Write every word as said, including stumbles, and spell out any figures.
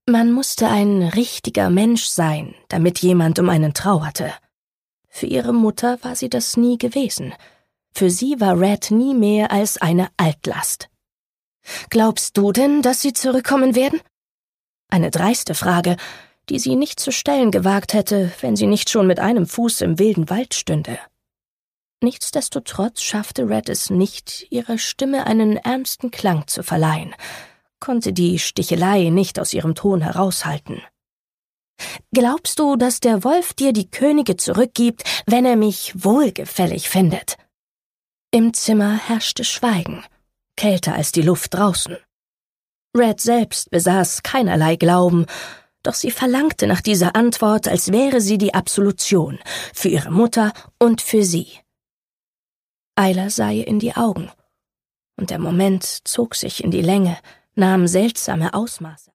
Man musste ein richtiger Mensch sein, damit jemand um einen trauerte. Für ihre Mutter war sie das nie gewesen. Für sie war Red nie mehr als eine Altlast. »Glaubst du denn, dass sie zurückkommen werden?« Eine dreiste Frage, die sie nicht zu stellen gewagt hätte, wenn sie nicht schon mit einem Fuß im wilden Wald stünde. Nichtsdestotrotz schaffte Red es nicht, ihrer Stimme einen ernsten Klang zu verleihen, konnte die Stichelei nicht aus ihrem Ton heraushalten. »Glaubst du, dass der Wolf dir die Könige zurückgibt, wenn er mich wohlgefällig findet?« Im Zimmer herrschte Schweigen, kälter als die Luft draußen. Red selbst besaß keinerlei Glauben, doch sie verlangte nach dieser Antwort, als wäre sie die Absolution, für ihre Mutter und für sie. Ayla sah ihr in die Augen, und der Moment zog sich in die Länge, nahm seltsame Ausmaße.